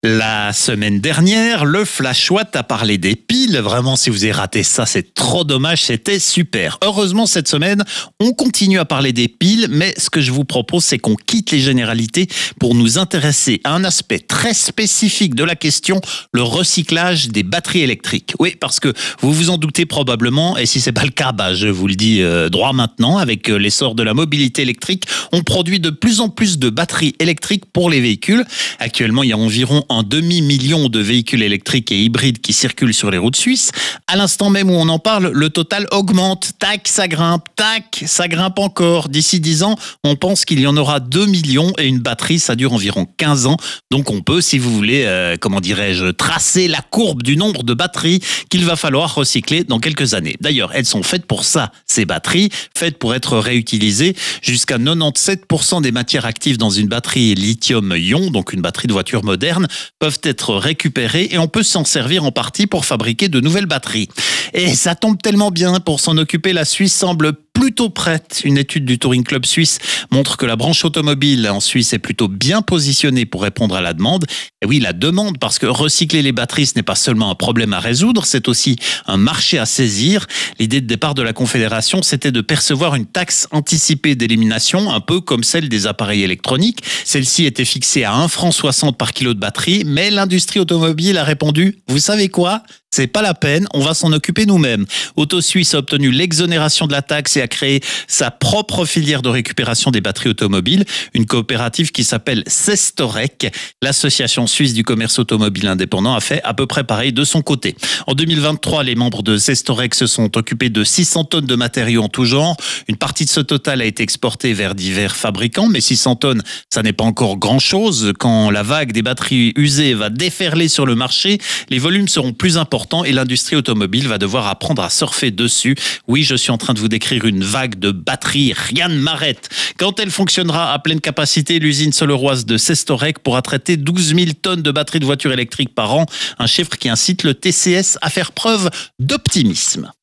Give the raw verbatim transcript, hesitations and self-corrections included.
La semaine dernière, le Flash Watt a parlé des piles. Vraiment, si vous avez raté ça, c'est trop dommage, c'était super. Heureusement, cette semaine, on continue à parler des piles, mais ce que je vous propose, c'est qu'on quitte les généralités pour nous intéresser à un aspect très spécifique de la question, le recyclage des batteries électriques. Oui, parce que vous vous en doutez probablement, et si c'est pas le cas, bah, je vous le dis euh, droit maintenant, avec euh, l'essor de la mobilité électrique, on produit de plus en plus de batteries électriques pour les véhicules. Actuellement, il y a environ un demi-million de véhicules électriques et hybrides qui circulent sur les routes suisses. À l'instant même où on en parle, le total augmente. Tac, ça grimpe. Tac, ça grimpe encore. D'ici dix ans, on pense qu'il y en aura deux millions et une batterie, ça dure environ quinze ans. Donc on peut, si vous voulez, euh, comment dirais-je, tracer la courbe du nombre de batteries qu'il va falloir recycler dans quelques années. D'ailleurs, elles sont faites pour ça, ces batteries, faites pour être réutilisées. Jusqu'à quatre-vingt-dix-sept pour cent des matières actives dans une batterie lithium-ion, donc une batterie de voiture moderne, peuvent être récupérées et on peut s'en servir en partie pour fabriquer de nouvelles batteries. Et ça tombe tellement bien, pour s'en occuper, la Suisse semble plutôt prête. Une étude du Touring Club Suisse montre que la branche automobile en Suisse est plutôt bien positionnée pour répondre à la demande. Et oui, la demande, parce que recycler les batteries, ce n'est pas seulement un problème à résoudre, c'est aussi un marché à saisir. L'idée de départ de la Confédération, c'était de percevoir une taxe anticipée d'élimination, un peu comme celle des appareils électroniques. Celle-ci était fixée à un franc soixante par kilo de batterie, mais l'industrie automobile a répondu, vous savez quoi ? C'est pas la peine, on va s'en occuper nous-mêmes. Auto Suisse a obtenu l'exonération de la taxe et a créé sa propre filière de récupération des batteries automobiles, une coopérative qui s'appelle Cestorec. L'association suisse du commerce automobile indépendant a fait à peu près pareil de son côté. En deux mille vingt-trois, les membres de Cestorec se sont occupés de six cents tonnes de matériaux en tout genre. Une partie de ce total a été exportée vers divers fabricants, mais six cents tonnes, ça n'est pas encore grand-chose. Quand la vague des batteries usées va déferler sur le marché, les volumes seront plus importants et l'industrie automobile va devoir apprendre à surfer dessus. Oui, je suis en train de vous décrire une vague de batteries, rien ne m'arrête. Quand elle fonctionnera à pleine capacité, l'usine soleroise de Cestorec pourra traiter douze mille tonnes de batteries de voitures électriques par an, un chiffre qui incite le T C S à faire preuve d'optimisme.